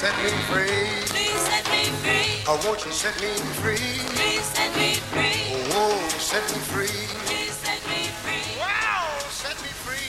set me free. Please set me free. Oh, won't you set me free? Please set me free. Oh, set me free. Please set me free. Wow, set me free.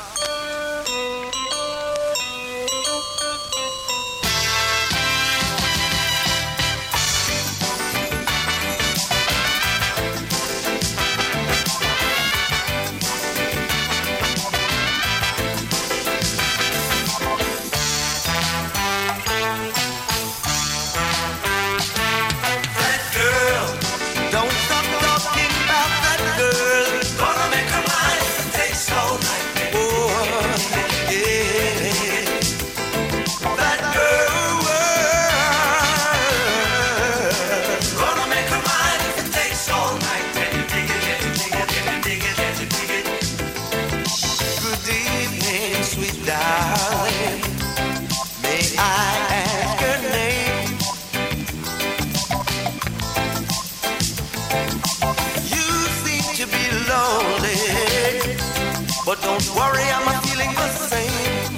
But don't worry, I'm not feeling the same.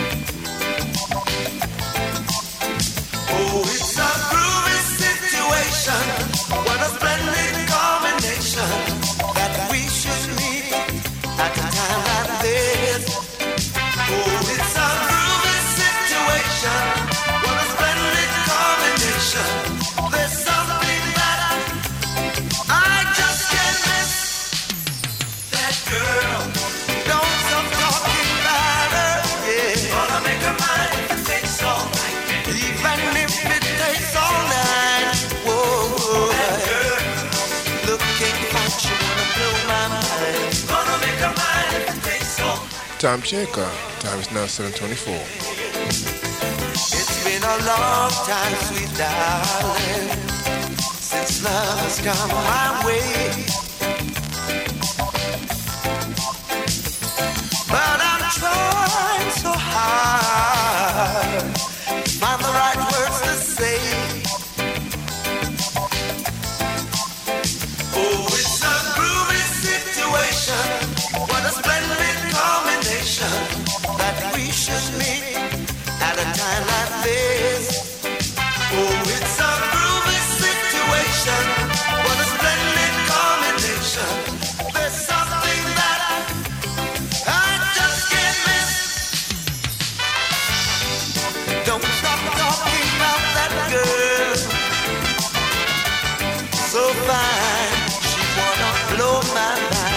Oh, it's a groovy situation. What a splendid combination that we should meet at a time like this. Oh, it's a groovy situation. What a splendid combination. There's something that I just can't miss. That girl. Time checker. Time is now 7:24. It's been a long time, sweet darling, since love has come my way. But I'm trying so hard to find the right words to say. Oh, it's a groovy situation. What a splendid combination that we should meet at a time like this. Oh, it's a groovy situation. What a splendid combination. There's something that I just can't miss. Don't stop talking about that girl. So fine, she wanna blow my mind.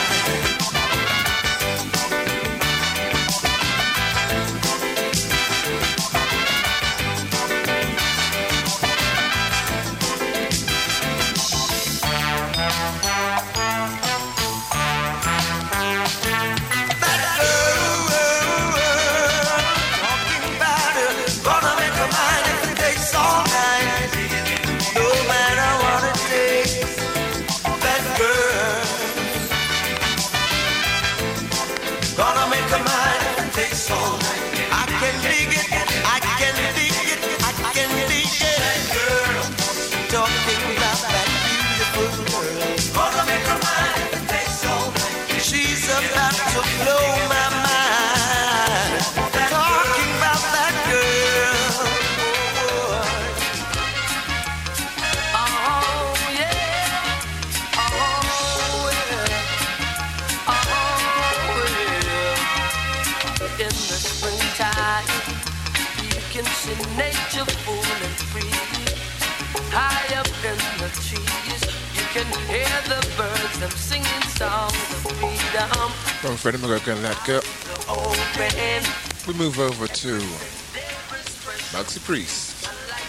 Nature full and free. High up in the trees, you can hear the birds, them singing songs of freedom. From Freddie McGregor and that girl, we move over to Bugsy Priest.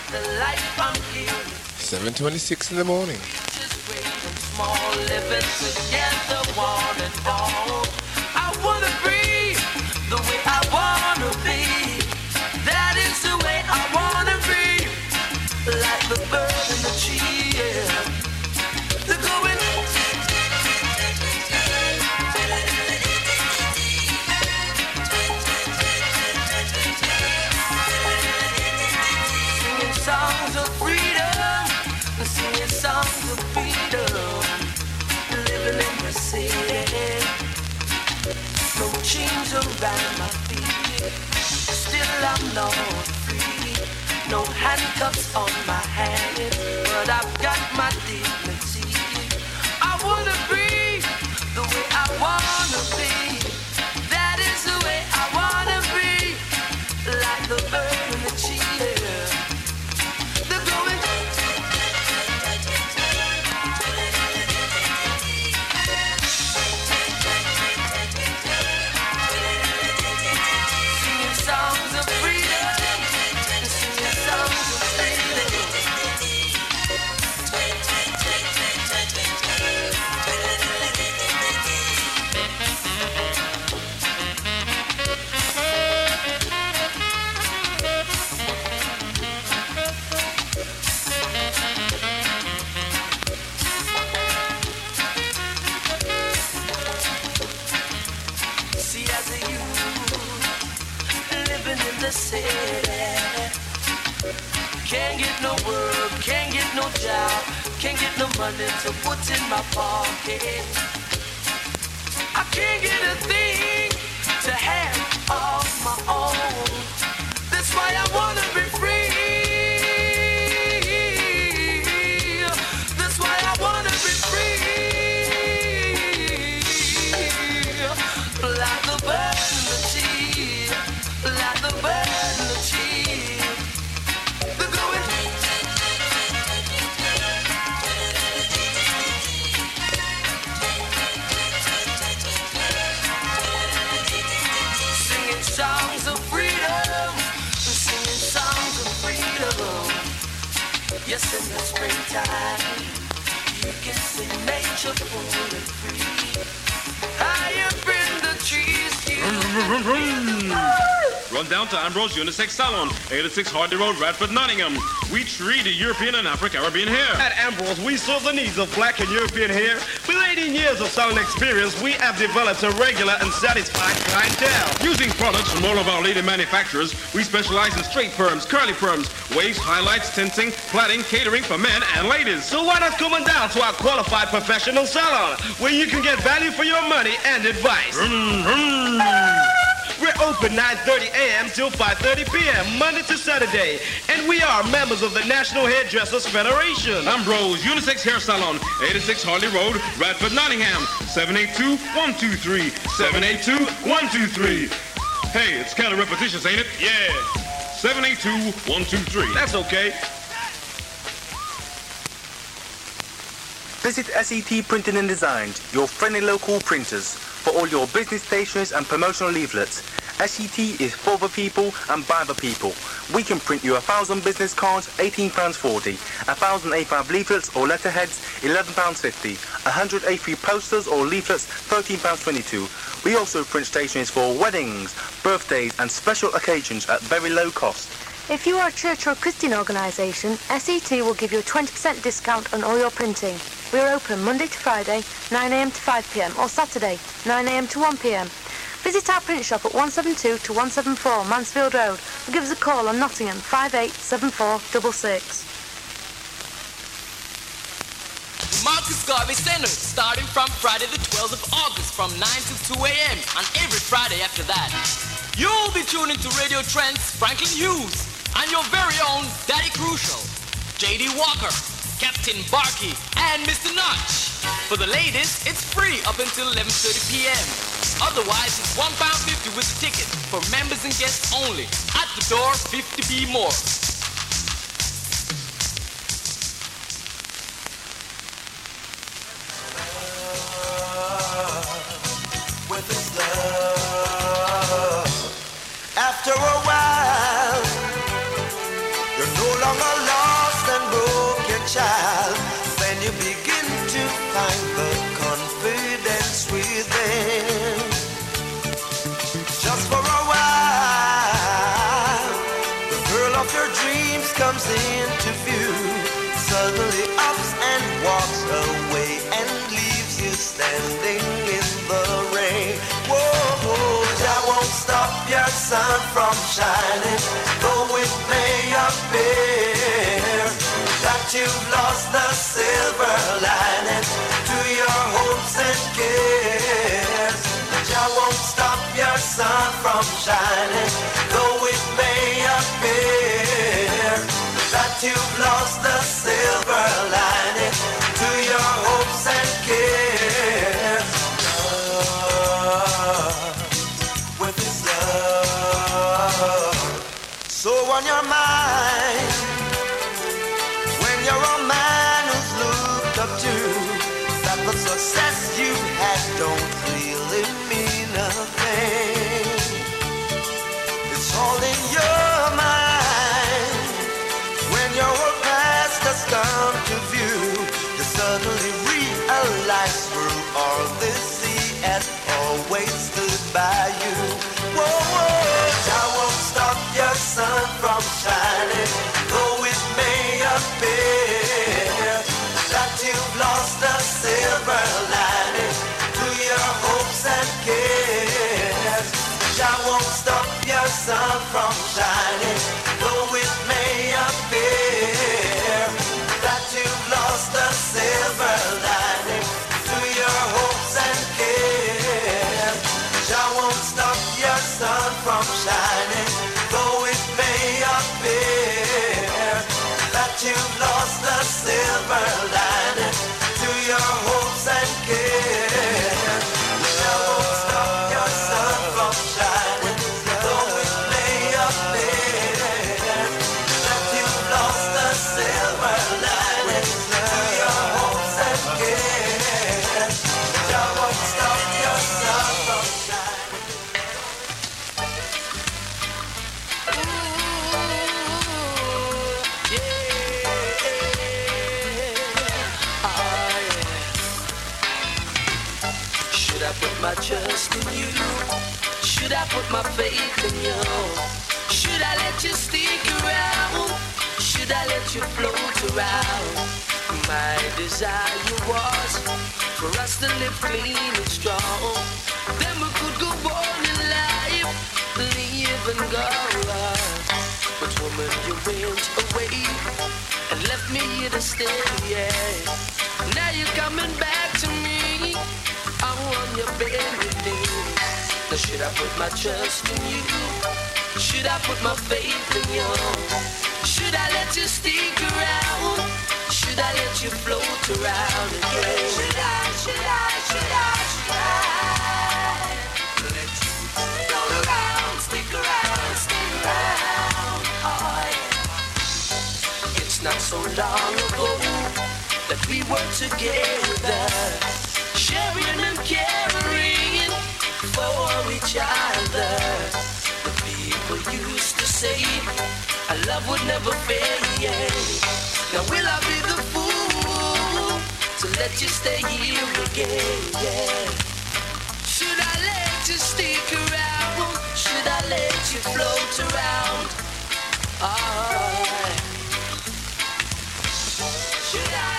7:26 in the morning. Small living together, one and all. I wanna breathe the way I wanna be. That is the way I wanna be. Like the bird in the tree, yeah. They're going. Singing songs of freedom. Singing songs of freedom. Living in the city. No chains around my feet. Still I'm not free. no handcuffs on my hands, but I've got my dignity. I wanna be the way I wanna be. That is the way I wanna be. Like the bird and the cheetah. They're going. Singing songs of freedom. Singing songs of freedom. See, as a youth living in the city, can't get no work, can't get no job, can't get no money to put in my pocket. I can't get a thing to have of my own. That's why I wanna be free. That's why I wanna be free. Like the bird and the cheetah, like the bird and the cheetah. They're going. Singing songs of freedom, singing songs of freedom. Yes, in the springtime, you can see nature full and free. High up in the trees, Run down to Ambrose Unisex Salon, 86 Hardy Road, Radford, Nottingham. We treat the European and Afro-Caribbean hair. At Ambrose, we serve the needs of black and European hair. With 18 years of salon experience, we have developed a regular and satisfied clientele. Using products from all of our leading manufacturers, we specialize in straight perms, curly perms, waves, highlights, tinting, plaiting, catering for men and ladies. So why not come on down to our qualified professional salon, where you can get value for your money and advice. We're open 9:30 a.m. till 5:30 p.m. Monday to Saturday, and we are members of the National Hairdressers Federation. Ambrose Unisex Hair Salon, 86 Harley Road, Radford, Nottingham, 782-123, 782-123. Hey, it's kind of repetitious, ain't it? Yeah, 782-123. that's okay. Visit SET Printing and Design, your friendly local printers, for all your business stationeries and promotional leaflets. SET is for the people and by the people. We can print you 1,000 business cards, £18.40, 1,000 A5 leaflets or letterheads, £11.50, 100 A3 posters or leaflets, £13.22. We also print stationeries for weddings, birthdays and special occasions at very low cost. If you are a church or Christian organisation, SET will give you a 20% discount on all your printing. We are open Monday to Friday, 9 a.m. to 5 p.m. or Saturday, 9 a.m. to 1 p.m. Visit our print shop at 172 to 174 Mansfield Road or give us a call on Nottingham 587466. Marcus Garvey Center, starting from Friday the 12th of August from 9 to 2 a.m. and every Friday after that. You'll be tuning to Radio Trent's Franklin Hughes and your very own Daddy Crucial, J.D. Walker, Captain Barkey, and Mr. Notch. For the ladies, it's free up until 11:30 p.m. Otherwise, it's £1.50 with the ticket for members and guests only. At the door, 50p more. With his love. After a while, you're no longer lost and broken, child. Then you begin to find the confidence within. Just for a while, the girl of your dreams comes into view. Suddenly ups and walks away and leaves you standing in the rain. Whoa, that won't stop your sun from shining, though it may appear that you've lost the silver lining to your hopes and cares. That won't stop your sun from shining, though it may appear So on your mind, when you're a man who's looked up to, that the success you had don't really mean a thing. It's all in your mind. When your past has come to view, you suddenly realize through all this he has always stood by you. Whoa, whoa, I won't stop your sun from shining, though it may appear that you've lost a silver lining to your hopes and cares. I won't stop your sun from shining, though it may appear that you've lost a silver lining to your hopes and cares. I won't stop your sun from shining, though it may appear that you've lost a silver lining to your hopes and cares. I won't stop your sun from shining, though it may appear that you've lost a silver lining to your hopes and cares. I won't stop your sun from shining. Should I put my trust in you? Should I put my faith in you? Should I let you stick around? Should I let you float around? My desire was for us to live clean and strong. Then we could go on in life, live and go on. But woman, you went away and left me here to stay, yeah. Now you're coming back to me, I'm on your bended knee. Now should I put my trust in you? Should I put my faith in you? Should I let you stick around? Should I let you float around again? Should I let you float around, stick around, stay around? Oh, yeah. It's not so long ago that we were together, sharing and caring for each other. The people used to say our love would never fade. Now will I be the fool to let you stay here again? Yeah. Should I let you stick around? Should I let you float around? Oh. Should I?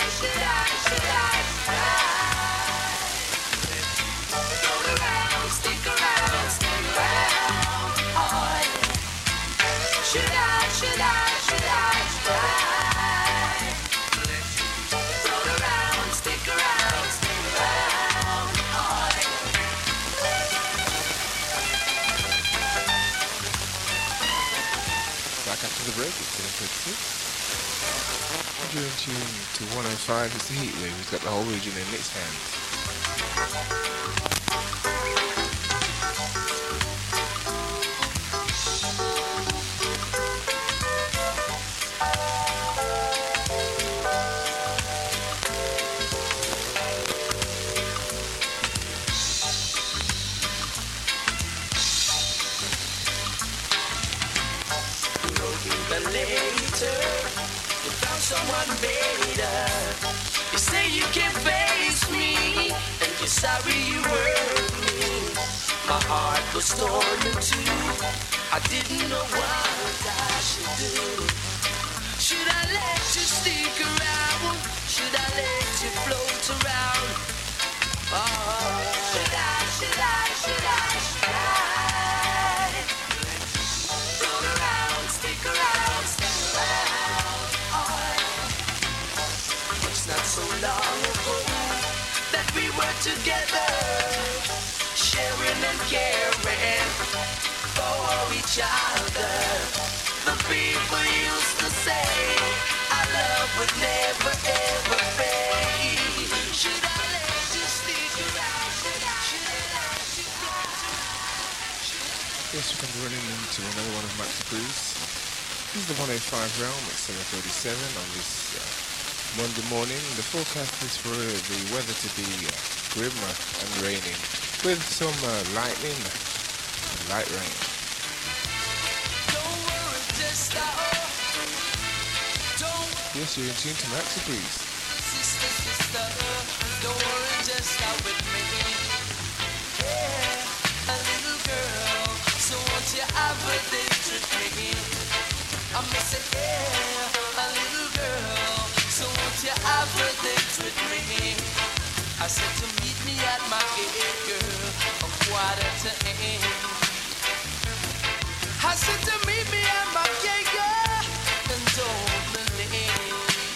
Float around, stick around, stay around. Oh. Should I? Float around, stick around, stay around. Oh. Back after the break, it's 10:36. You're in tune to 105. It's the Heatwave. He's got the whole region in its hands. Someone better. You say you can't face me, and you're sorry you hurt me. My heart was torn in two. I didn't know what I should do. Should I let you stick around? Should I let you float around? Oh. Should I? Float around, stick around, stay around. It's not so long ago that we were together, sharing and caring for each other. The people used to say our love would never ever fade. Should I let you stick around? Should I let you float around? Yes, we're going to be running into another one of Max Cruz. is the 105 realm at 7:37 on this Monday morning. The forecast is for the weather to be grim and raining with some lightning and light rain. Yes, you're in tune to Maxi Breeze. Sister, don't worry, just stop with me. Yeah, a little girl, so won't you have a date with me? I'm gonna say, yeah, a little girl, so won't you have a date with me? I said to meet me at my gate, girl, a 7:45. I said to meet me at my gate, girl, and don't believe.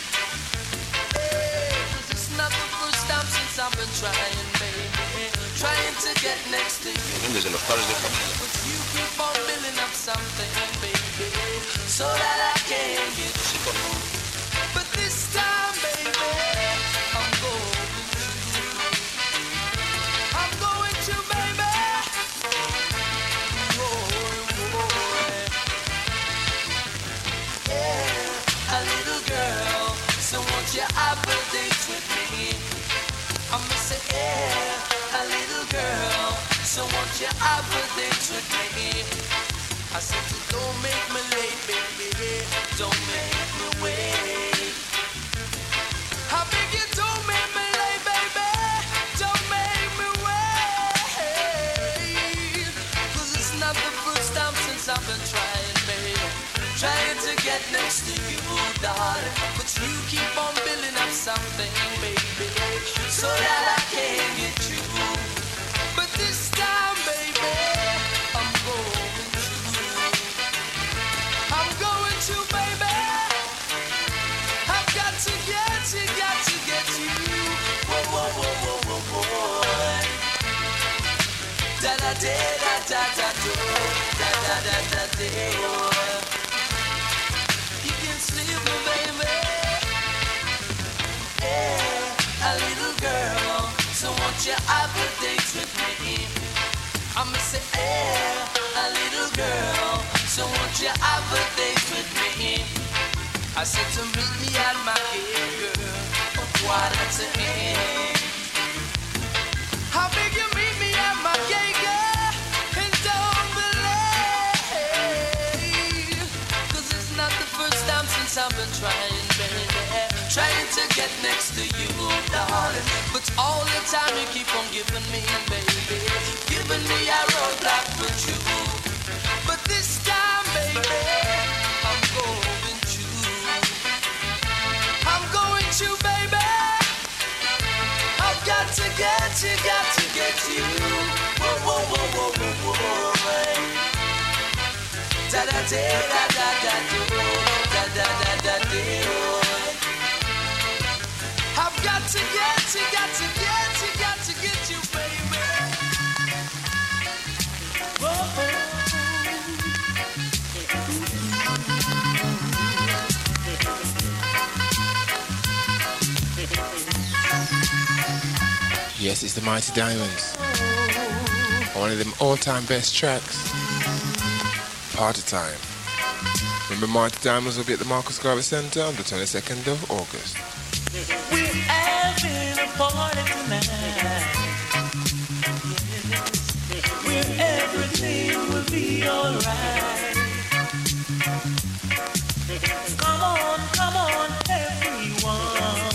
I've been trying, baby, trying to get next to you. But you keep on building up something, baby, so that I can get you. But this time, baby, I'm going to, baby. Yeah, a little girl, so won't you have a date with me? I'ma say, yeah, a little girl, so won't you have a date with me? I said, don't make me late, baby, don't make me wait. I beg you, don't make me late, baby, don't make me wait. 'Cause it's not the first time since I've been trying, baby, trying to get next to you, darling. But you keep on building up something, baby, so that I can get you. But this time, baby, I'm going to, baby. I've got to get you. Whoa, whoa, whoa, whoa, whoa, whoa. Da da da da da da da da da da da. You can sleep, baby. Yeah, a little girl, so won't you have a date with me? I'ma say, yeah, a little girl, so won't you have a date with me? I said to meet me at my gate, girl, a 7:45. How big you meet me at my gate, girl, and don't believe. 'Cause it's not the first time since I've been trying, baby, trying to get next to you, darling. But all the time you keep on giving me, baby, giving me a roadblock with you. But this time, baby, I'm going to, baby. I've got to get you. Whoa, whoa, whoa, whoa, whoa, whoa. Da da da da da da da da da da da. I've got to get you, baby. Whoa. Yes, it's the Mighty Diamonds. One of them all-time best tracks. Party Time. Remember, Mighty Diamonds will be at the Marcus Garvey Centre on the 22nd of August. We're having a party tonight, where everything will be alright. Come on, everyone.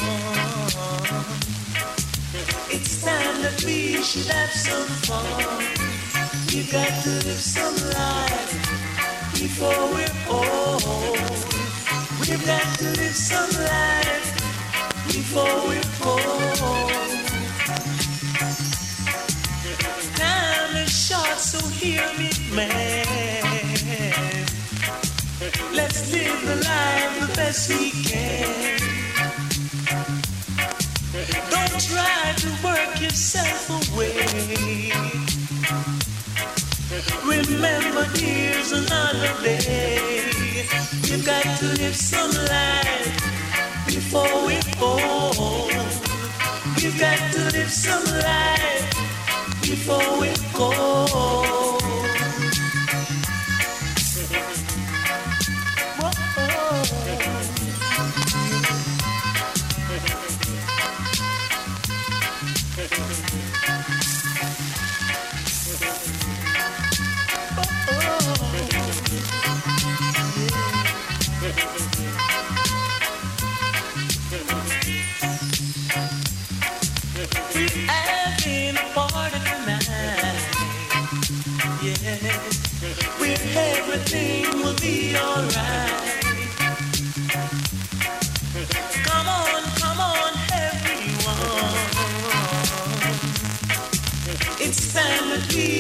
It's time that we should have some fun. You got to live some life before we're old. We've got to live some life before we're old. Time is short, so hear me, man. Let's live the life the best we can. Don't try to work yourself away. Remember, here's another day. You got to live some life before we're old. We've got to live some life before we're old.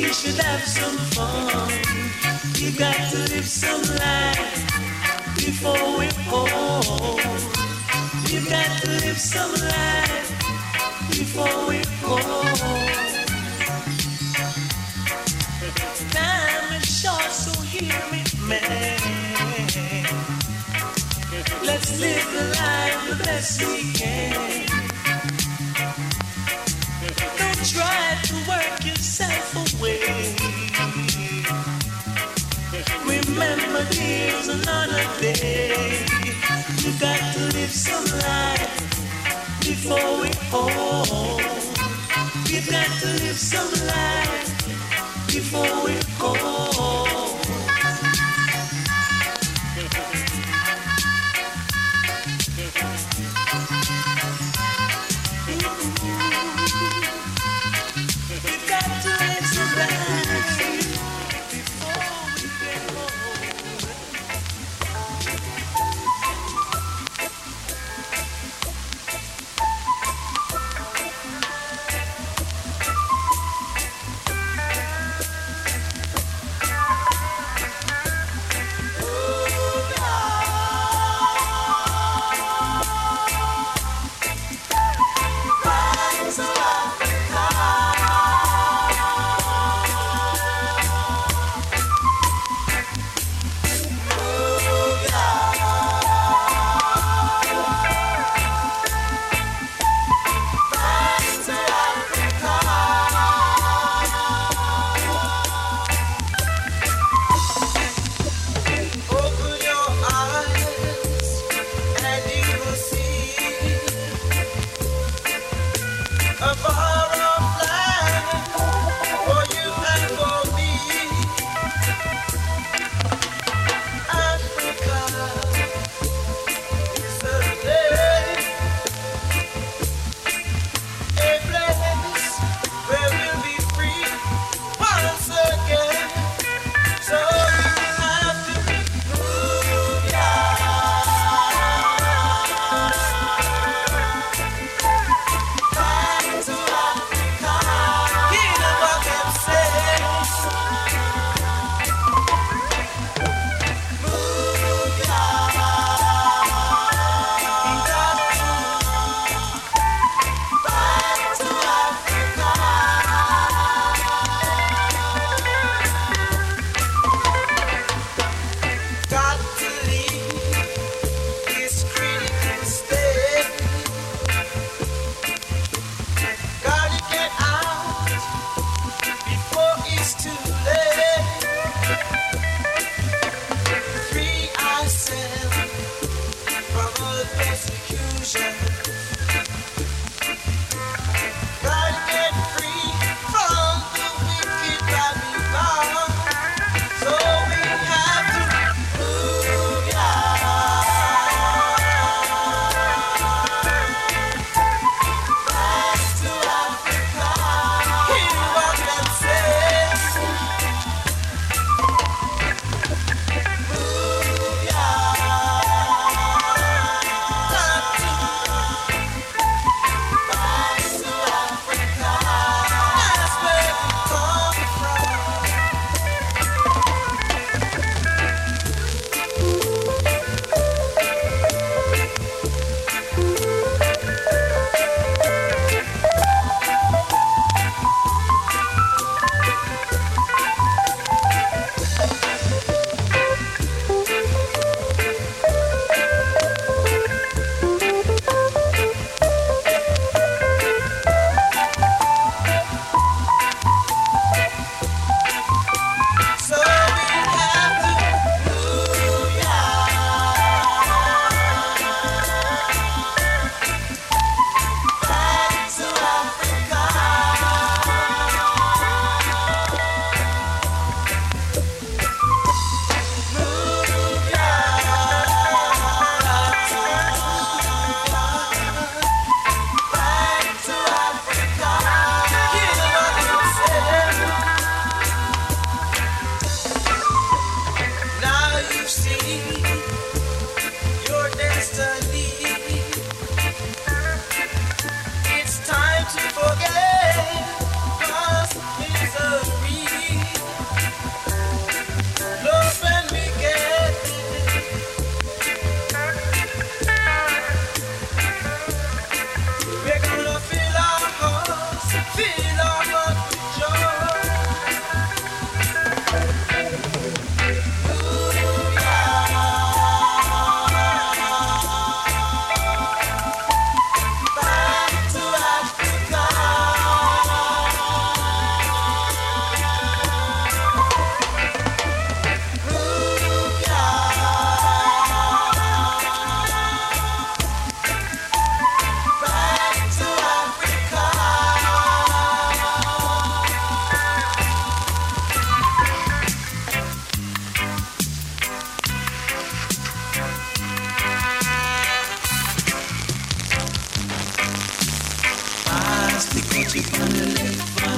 We should have some fun. You got to live some life before we old. You got to live some life before we old. Time is short, so hear me, man. Let's live the life the best we can. Don't try to work yourself away. Remember, there's another day. You got to live some life before we old. You got to live some life before we go.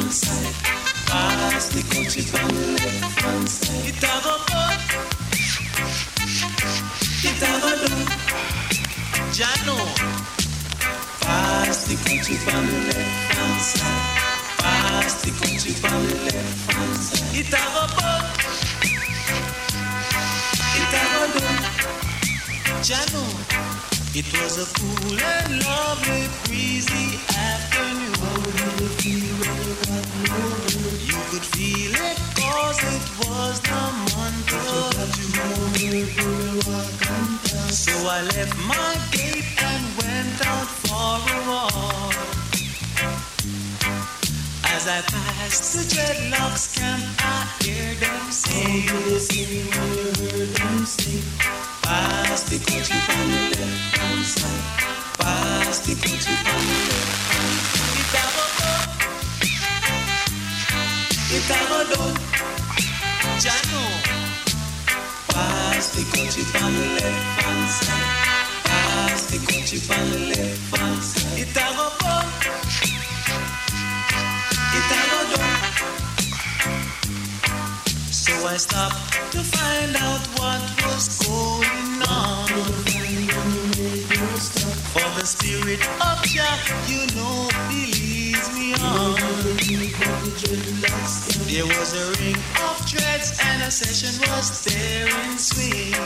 hand side. Pass the country on the left hand side. It a go up, it a go down. Jano. Pass the country on the left hand side. Pass the country on the left hand side. It a go up, it a go down. Jano. It was a cool and lovely, breezy afternoon. You could feel it 'cause it was the month of June. So I left my gate and went out for a walk. As I passed the dreadlocks camp, I hear them sing. When you heard them sing, pass the country on the left hand side. Pass the country on the left hand side. It a go up, it a go down. Jano. Pass the country on the left hand side. Pass the country on the left hand side. It a go up, it a go down. So I stopped to find out what was going on. For the spirit of Jah, you know, he leads me on. There was a ring of dreads and a session was there in swing.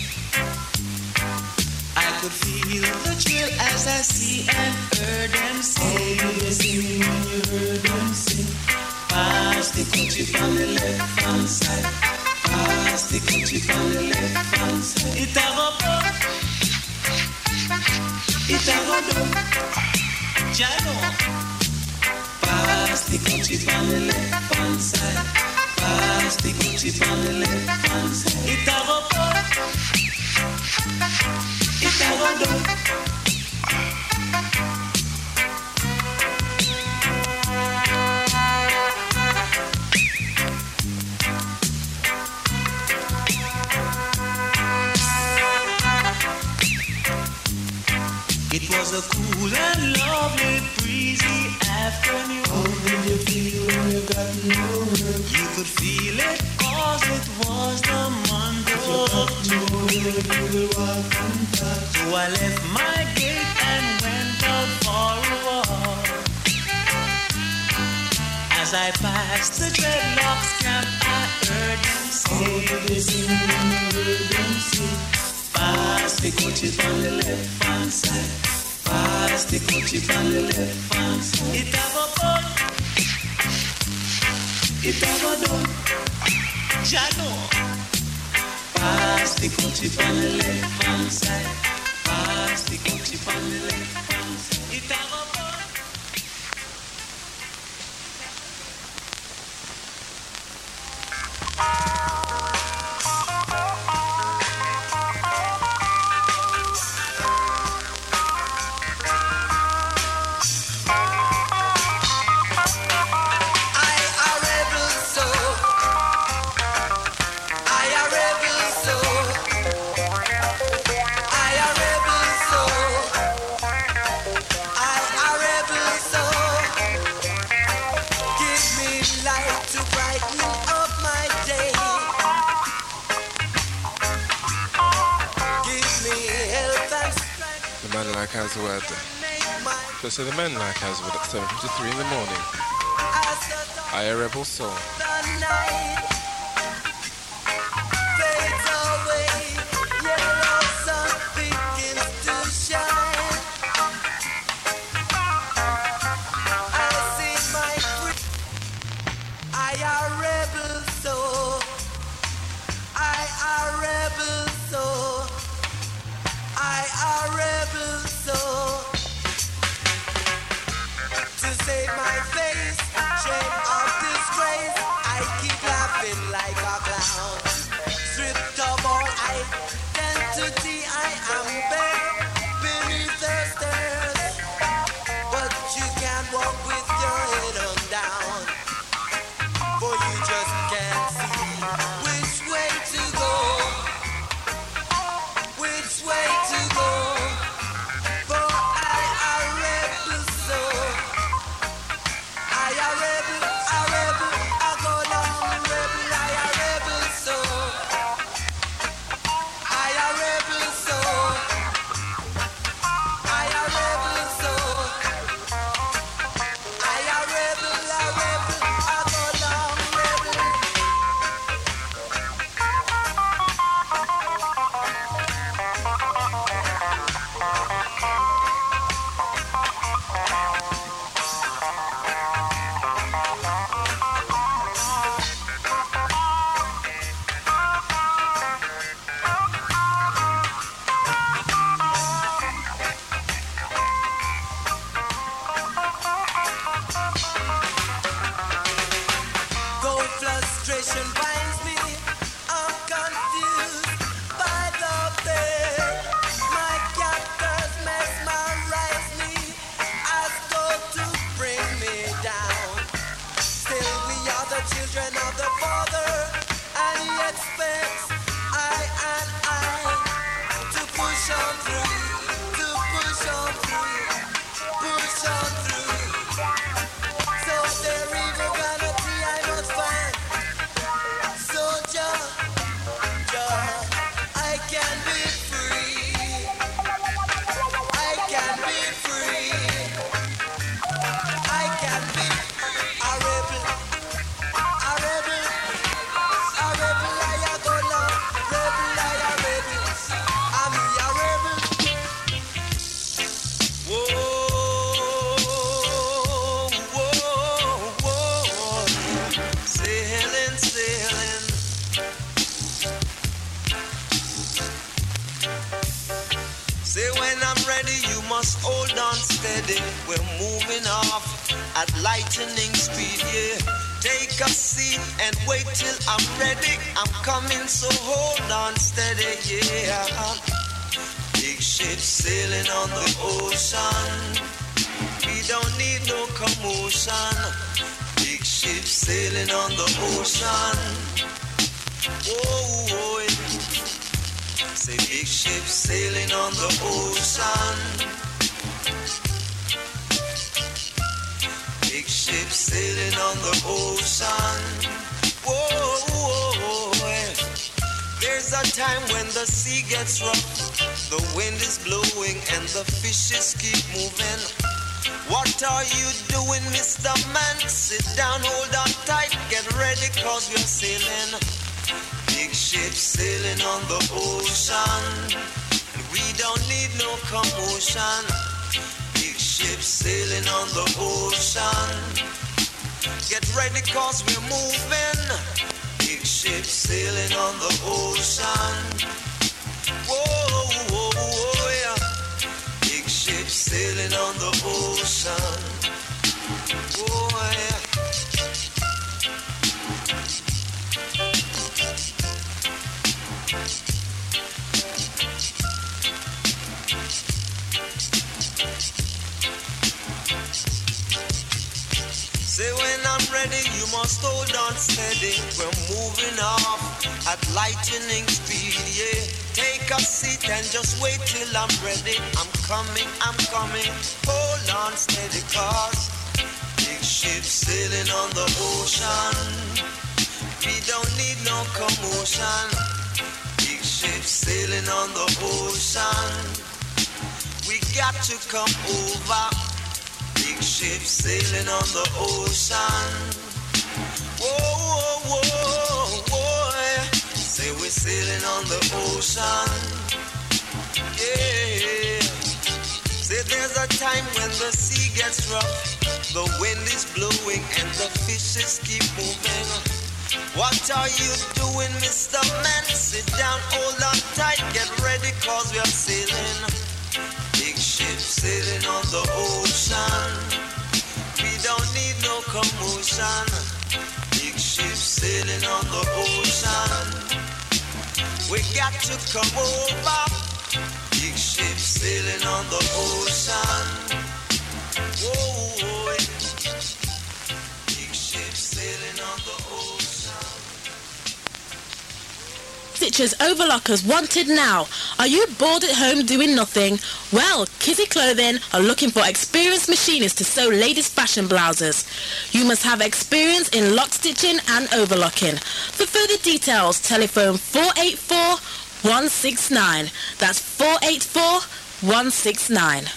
I could feel the thrill as I see and heard them sing. When you heard them sing, pass the country on the left hand side. Pass the country on the left hand side. It a go up, it a go down. Jano. Pass the country on the left hand side. Pass the country on the left hand side. It a go up, it a go down. It was a cool and lovely, breezy afternoon. How did you feel when you got no work? You could feel it 'cause it was the month of June. So I left my gate and went out for a walk. As I passed the dreadlocks camp, I heard them say, pass the country on the left hand side. Pass the country on the left hand side. It a go up, it a go down. Jano. Pass the country on the left hand side. Pass the country on the left hand side. It a go up. Hazard. So the men like Hazard at 7:53 in the morning. I a rebel soul. I a rebel Say when I'm ready, you must hold on steady. We're moving off at lightning speed, yeah. Take a seat and wait till I'm ready. I'm coming, so hold on steady, yeah. Big ship sailing on the ocean. We don't need no commotion. Big ship sailing on the ocean. Oh, oh, yeah. Say big ship sailing on the ocean. Big ship sailing on the ocean. Whoa, whoa, whoa, yeah. There's a time when the sea gets rough, the wind is blowing and the fishes keep moving. What are you doing, Mr. Man? Sit down, hold on tight, get ready, cause we're sailing. Big ship sailing on the ocean, and we don't need no commotion. Big ship sailing on the ocean. Get ready, cause we're moving. Big ship sailing on the ocean. Whoa, whoa, whoa, yeah. Big ship sailing on the ocean. Oh, yeah. Say when I'm ready, you must hold on steady. We're moving off at lightning speed, yeah. Take a seat and just wait till I'm ready. I'm coming, I'm coming. Hold on steady, cause big ship sailing on the ocean. We don't need no commotion. Big ship sailing on the ocean. We got to come over. Big ship sailing on the ocean. Whoa, whoa, whoa, whoa. Say we're sailing on the ocean. Yeah. Say there's a time when the sea gets rough, the wind is blowing and the fishes keep moving. What are you doing, Mr. Man? Sit down, hold on tight, get ready, cause we are sailing. Big ship sailing on the ocean. We don't need no commotion. Big ship sailing on the ocean. We got to come over. Big ship sailing on the ocean. Whoa, big ship sailing on the ocean. Stitchers Overlockers wanted now. Are you bored at home doing nothing? Well, Kizzy Clothing are looking for experienced machinists to sew ladies' fashion blouses. You must have experience in lock stitching and overlocking. For further details, telephone 484-169. That's 484-169.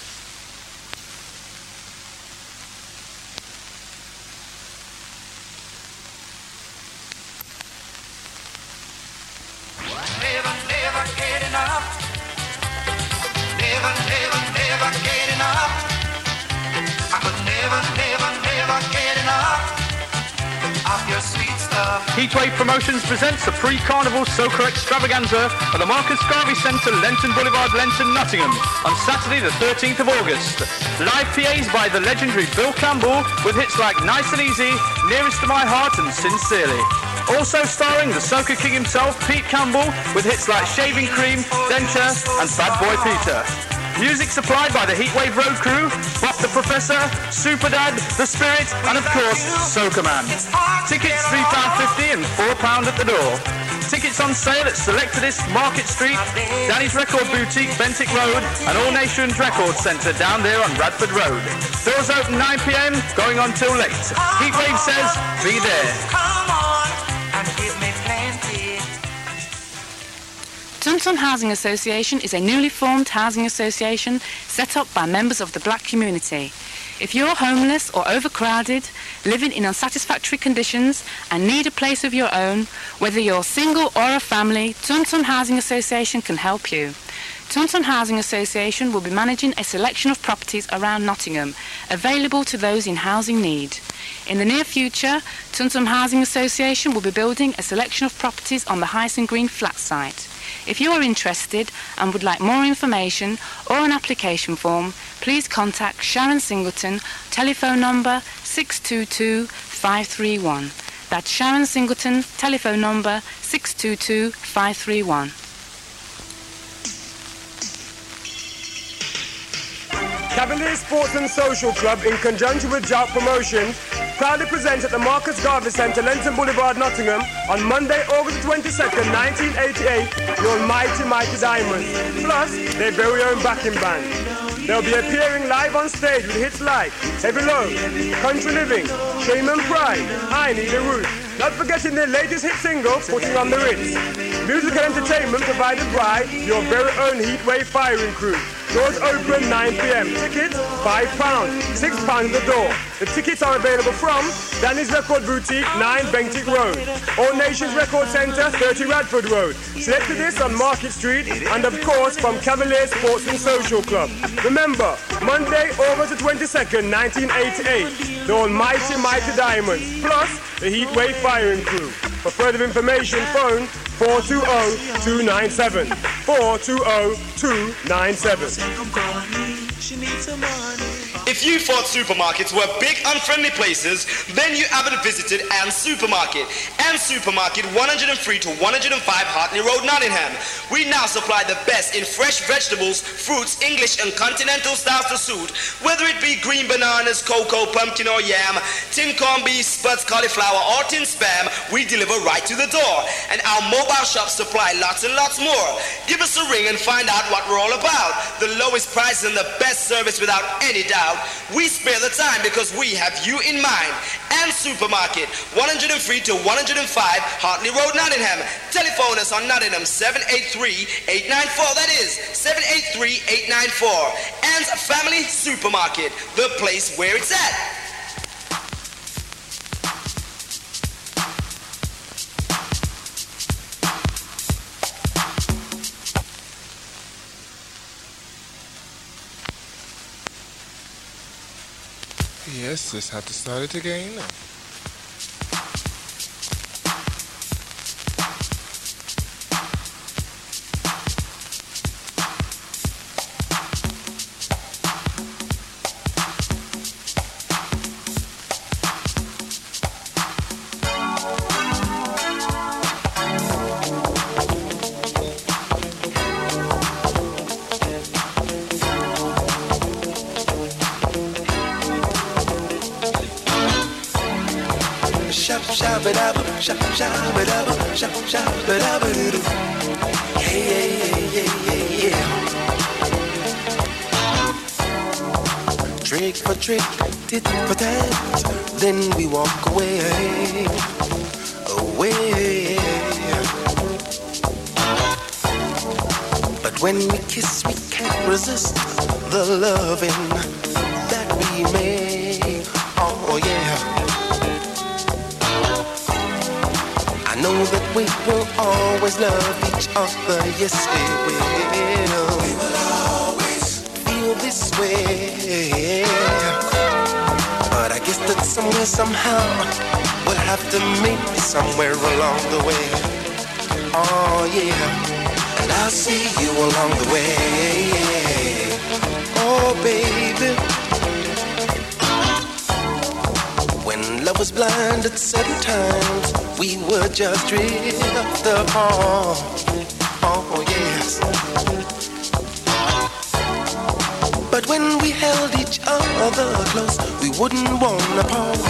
Heatwave Promotions presents the pre-carnival soca extravaganza at the Marcus Garvey Centre, Lenton Boulevard, Lenton, Nottingham, on Saturday the 13th of August. Live PAs by the legendary Bill Campbell with hits like Nice and Easy, Nearest to My Heart and Sincerely. Also starring the soca king himself, Pete Campbell, with hits like Shaving Cream, Denture and Bad Boy Peter. Music supplied by the Heatwave Road Crew, Bob the Professor, Super Dad, The Spirit, and of course, Soca Man. Tickets £3.50 and £4 at the door. Tickets on sale at Selectedist, Market Street, Danny's Record Boutique, Bentinck Road, and All Nations Record Centre down there on Radford Road. Doors open 9 p.m, going on till late. Heatwave says, be there. Come on and give me plenty. Tuntum Housing Association is a newly formed housing association set up by members of the black community. If you're homeless or overcrowded, living in unsatisfactory conditions and need a place of your own, whether you're single or a family, Tuntum Housing Association can help you. Taunton Housing Association will be managing a selection of properties around Nottingham, available to those in housing need. In the near future, Taunton Housing Association will be building a selection of properties on the Hyson Green flat site. If you are interested and would like more information or an application form, please contact Sharon Singleton, telephone number 622-531. That's Sharon Singleton, telephone number 622-531. Cavalier Sports and Social Club, in conjunction with Jout Promotions, proudly presents at the Marcus Garvey Centre, Lenton Boulevard, Nottingham, on Monday, August 22nd, 1988, the Almighty Mighty Diamonds, plus their very own backing band. They'll be appearing live on stage with hits like Heavy Low, Country Living, Shaman Pride, I Need a Root. Not forgetting their latest hit single, Putting on the Ritz. Musical entertainment provided by your very own Heatwave Firing Crew. Doors open 9 p.m. Tickets, £5. £6 the door. The tickets are available from Danny's Record Boutique, 9 Bentinck Road. All Nations Record Centre, 30 Radford Road. Selected this on Market Street, and of course from Cavalier Sports and Social Club. Remember, Monday, August the 22nd, 1988, the Almighty Mighty Diamonds, plus the Heatwave Firing Crew. For further information, phone 420-297. 420-297. If you thought supermarkets were big, unfriendly places, then you haven't visited Ann's Supermarket. Ann's Supermarket, 103 to 105 Hartley Road, Nottingham. We now supply the best in fresh vegetables, fruits, English and continental styles to suit. Whether it be green bananas, cocoa, pumpkin or yam, tin corned beef, spuds, cauliflower or tin spam, we deliver right to the door. And our mobile shops supply lots and lots more. Give us a ring and find out what we're all about. The lowest prices and the best service without any doubt. We spare the time because we have you in mind. And Supermarket, 103 to 105 Hartley Road, Nottingham. Telephone us on Nottingham 783-894. That is 783-894. And Family Supermarket, the place where it's at. Yes, just have to start it again. Trick for trick, tit for tat, then we walk away, away. But when we kiss, we can't resist the loving that we make. Oh yeah. I know that we will always love each other. Yes, we will. We will always feel this way. But I guess that somewhere, somehow, we'll have to meet somewhere along the way. Oh yeah, and I'll see you along the way. Oh baby, when love was blind at certain times, we would just drift apart. Oh yes. But when we held each other close, we wouldn't want to part.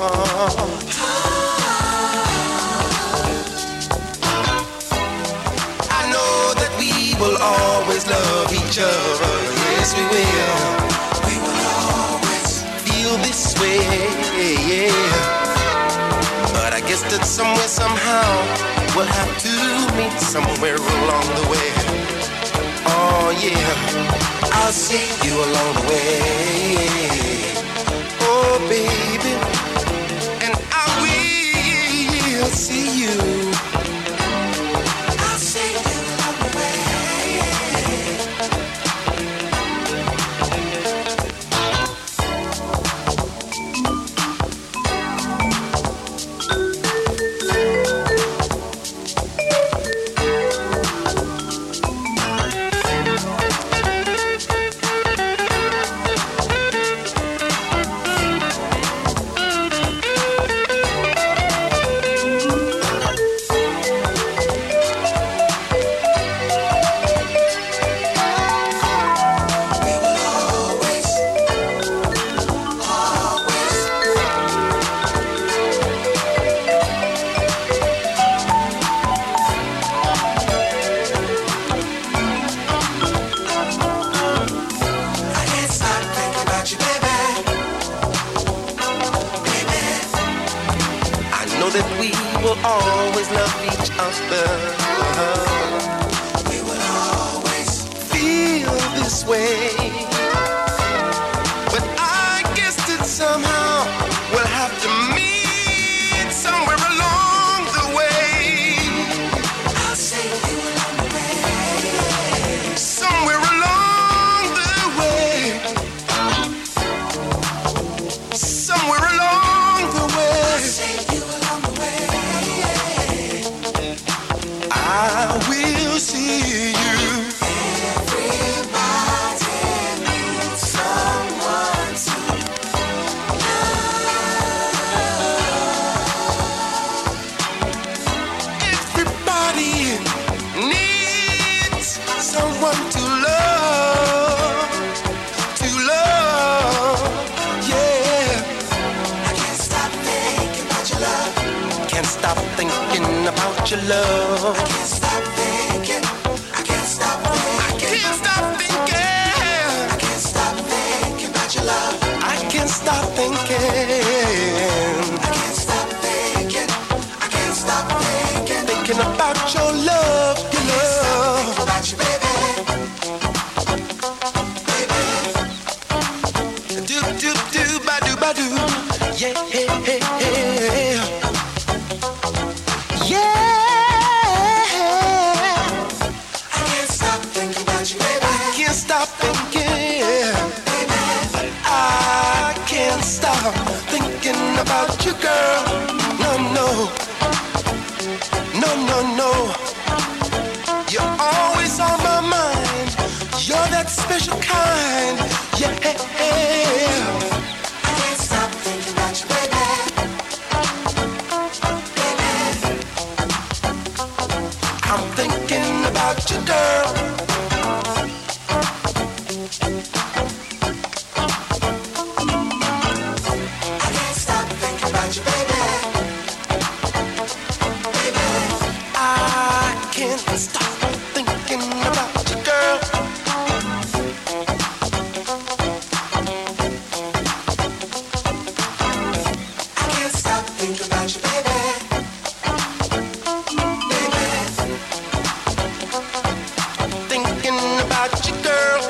I know that we will always love each other. Yes, we will. We will always feel this way. Yeah. But I guess that somewhere, somehow, we'll have to meet somewhere along the way. Oh yeah, I'll see you along the way. Oh baby, and I will see you. I'll see you along the way. will always love each other. We will always feel this way. But I guess that somehow we'll have to meet somewhere along the way. I'll say you along the way. Somewhere along the way. Somewhere along the way. I'll say you along the way. I will see you. Everybody needs someone to Everybody needs someone to love, yeah. I can't stop thinking about your love. Can't stop thinking about your love. I can't stop thinking. I can't stop thinking. I can't stop thinking. I can't stop thinking about your love. I can't stop thinking. I can't stop thinking. I can't stop thinking. Thinking about your love, your love. Thinking about you, baby. Baby. Do do do ba do ba do. Yeah, yeah, yeah. I can't stop thinking about you, baby. I can't stop thinking. Baby. I can't stop thinking about you, girl. No, no. No, no, no. You're always on my mind. You're that special kind. Yeah. I can't stop thinking about you, baby. I'm thinking about you, girl. I can't stop thinking about you, baby. Baby. I can't stop thinking about you, girl. I can't stop thinking about you, baby. Thinking about you, girl.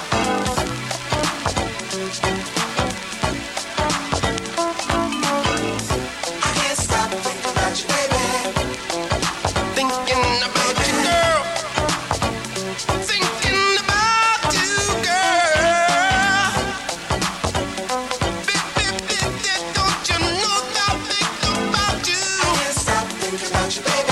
I can't stop thinking about you, baby. Thinking about you, girl. Thinking about you, girl. Baby, don't you know that I think about you? I can't stop thinking about you, baby.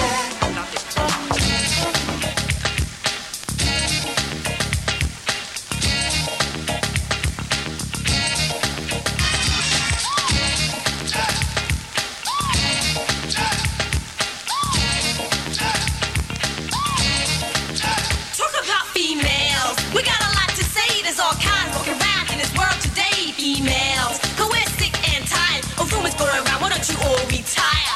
Talk about females. We got a lot to say. There's all kinds walking around in this world today. Females, 'cause we're sick and tired of rumors going around. Why don't you all retire?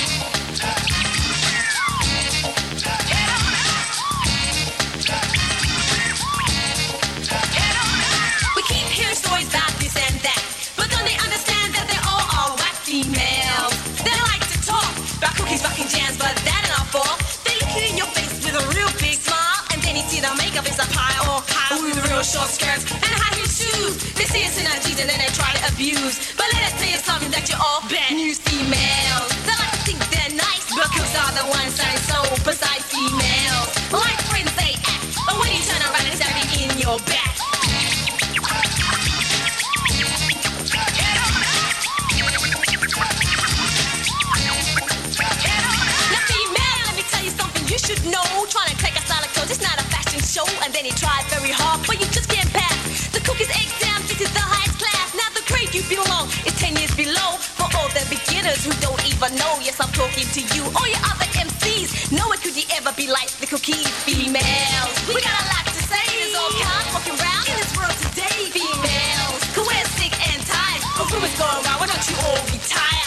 We keep hearing stories about this and that, but don't they understand that they're all white females? They like to talk about cookies, fucking jams, but that ain't our fault. They look you in your face with a real big smile, and then you see the makeup is a pile with real short skirts and high heel shoes. They see us in our jeans and then they try to abuse. But let us tell you something that you're all bad news females. They like to think they're nice, but cooks are the ones that are so precise females. Like friends they act, but when you turn around it's every in your back. Now female, let me tell you something you should know. Trying to take a style of clothes, it's not a fashion show. And then he tried very hard, but you just can't pass the cookies exam. This is the highest class. Now the grade you belong is 10 years below. For all the beginners who don't even know, yes, I'm talking to you. All your other MCs, nowhere could you ever be like the cookies females. We got a lot to say. There's all kinds walking around in this world today. Females, 'cause we're sick and tired of rumors going around. Why don't you all retire?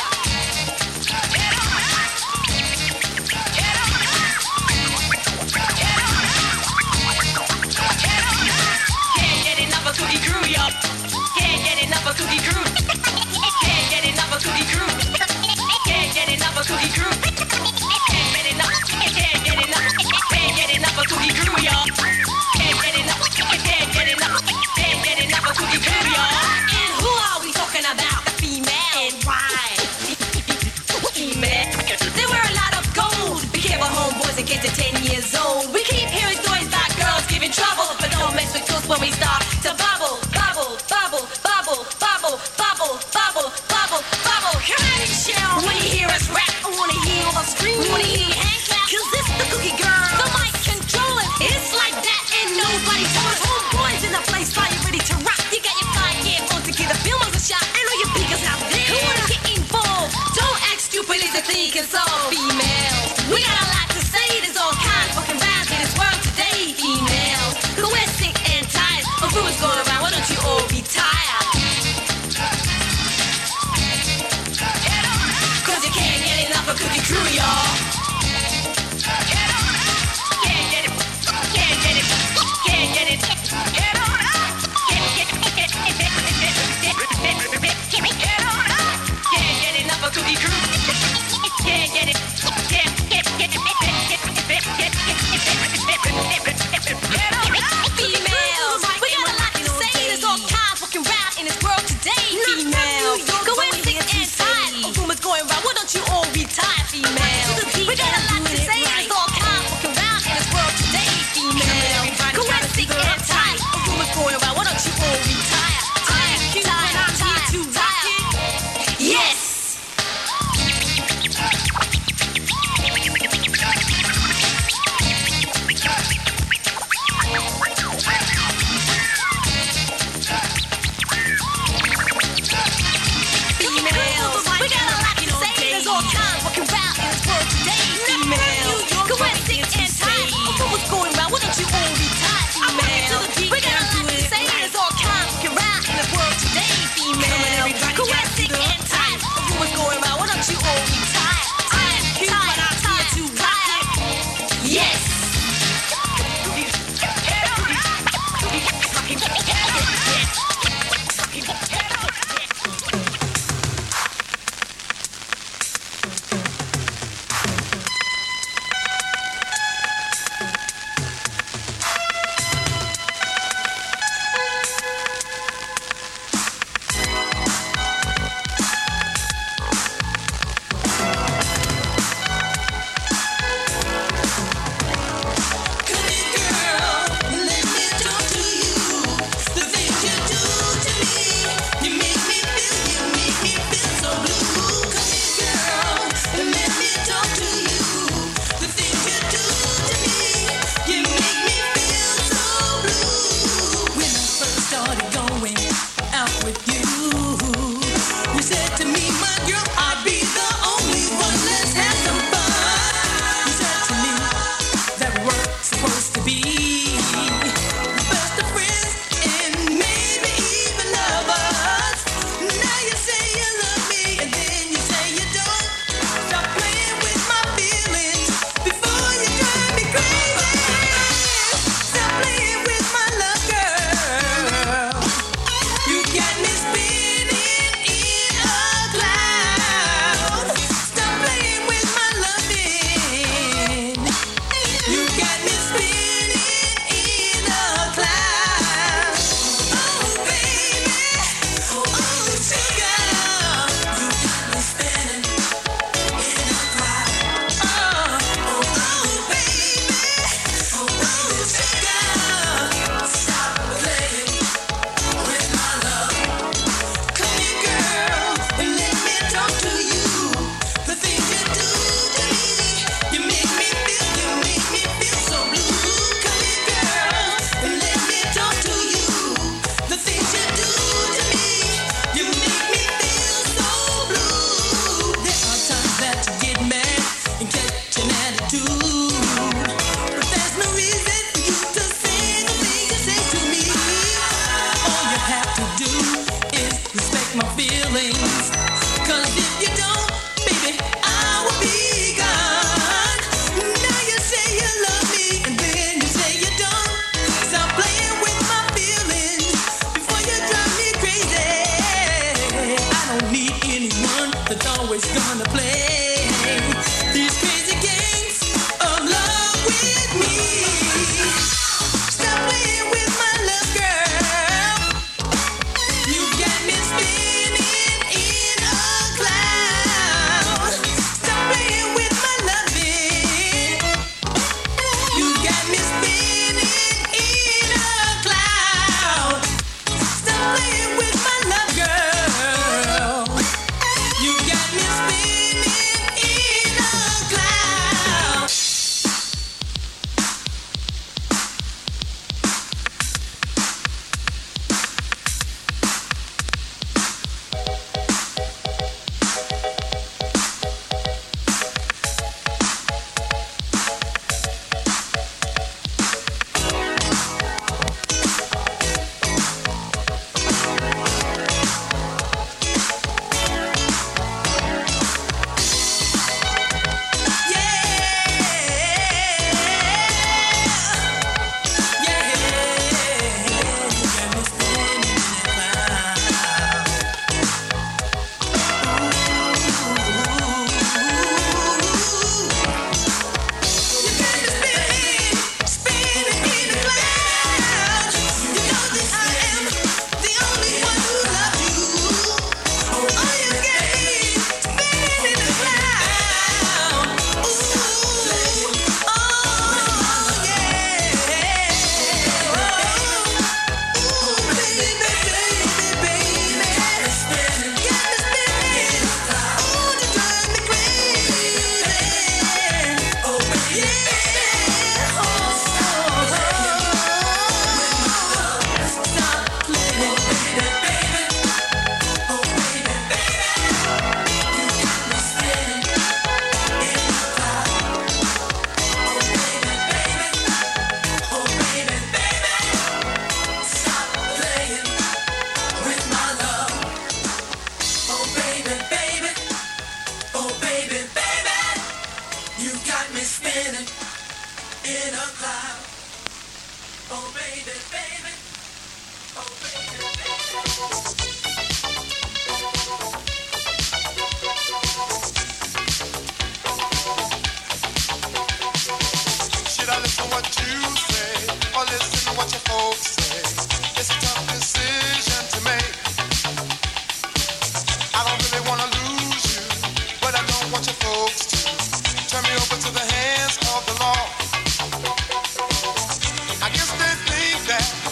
Cookie crew. Can't get enough of cookie crew. Can't get enough of cookie crew. everybody talks. Homeboys in the place, are you ready to rock? You got your 5 earphones to give the filmers a shot. And all your speakers out there who wanna get involved. Don't act stupid, it's a thing can solve. Females, we got a lot to say. There's all kinds of fucking rounds in this world today. Females, who we're sick and tired of rumors going around. Why don't you all be tired? Cause you can't get enough of Cookie Crew, y'all. Can't get it. Can't get it. Can't get it. Get on up. Can't get enough of Cookie Crew. Can't get it.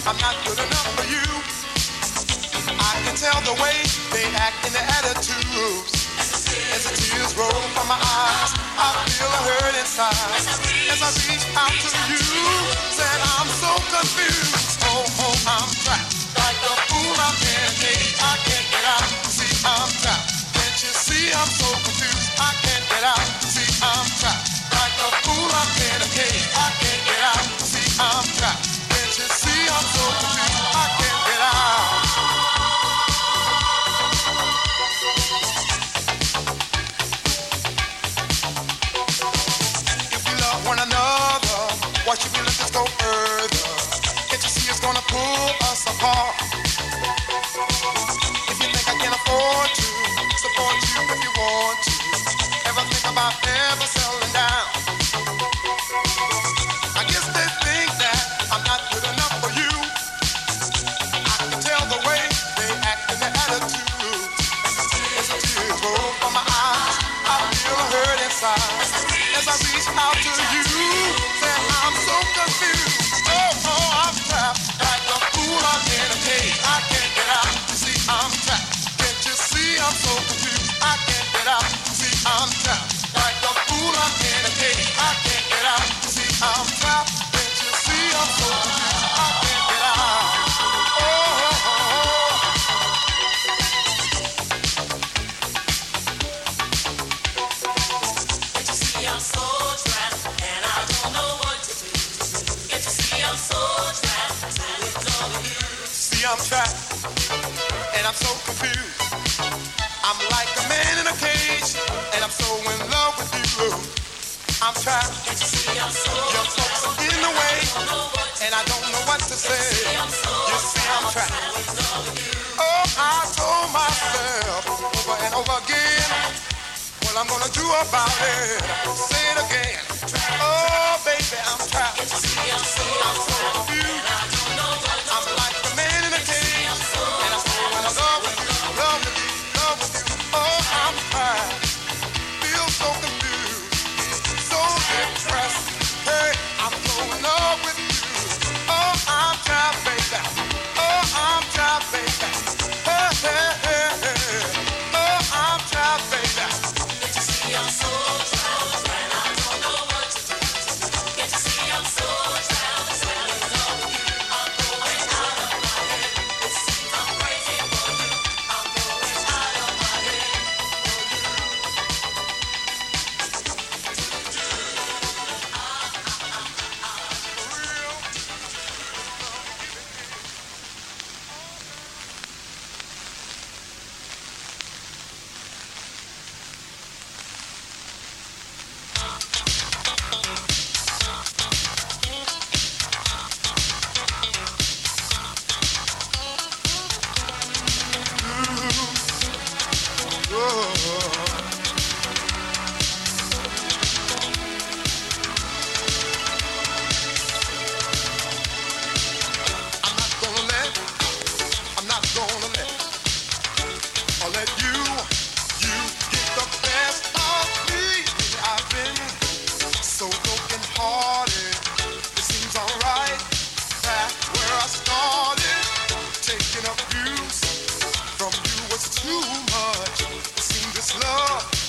I'm not good enough for you. I can tell the way they act in their attitudes. As the tears roll from my eyes, I feel a hurt inside. As I reach out to you, said I'm so confused. Oh, I'm trapped. Like a fool, I'm in a cage. I can't get out. See, I'm trapped. Can't you see I'm so confused? I can't get out. See, I'm trapped. Like a fool, I'm in a cage. I can't get out. See, I'm trapped. Can't you see I'm so confused? I can't get out. One another, why should we let this go further? Can't you see it's gonna pull us apart? If you think I can afford to support you if you want to, ever think about ever settling down? I guess they think that I'm not good enough for you. I can tell the way they act in their attitude. As the tears roll from my eyes, I feel a hurt inside. As I reach out to you, say I'm so confused. Oh, I'm trapped. Like a fool, I'm in a cage. I can't get out. You see, I'm trapped. Can't you see I'm so confused? I can't get out. You see, I'm trapped. Like a fool, I'm in a cage. I can't get out. You see, I'm trapped. Can't you see I'm so confused? I can't get out. I'm trapped, and I'm so confused. I'm like a man in a cage, and I'm so in love with you. I'm trapped. Your folks are in the way, and I don't know what to say. You see, I'm trapped. Oh, I told myself over and over again what I'm gonna do about it. Say it again. Oh, baby, I'm trapped. I'm so confused. I'm like a man in a cage, and I'm so in love with you, love with you, love with you. Oh, I'm tired, feel so confused, so depressed. Hey, I'm so in love with you. Oh, I'm tired, baby. Oh, I'm tired, baby. Hey, hey, hey, hey. Oh, I'm tired, baby. Can't you see I'm so tired, and I don't know what to do. Can't you see I'm so tired, so in love with you. I'm going out of my head. It seems I'm crazy for you. I'm going out of my head I'm not gonna let you get the best of me. I've been so broken hearted. It seems alright back where I started. Taking abuse from you was too much. It seemed this love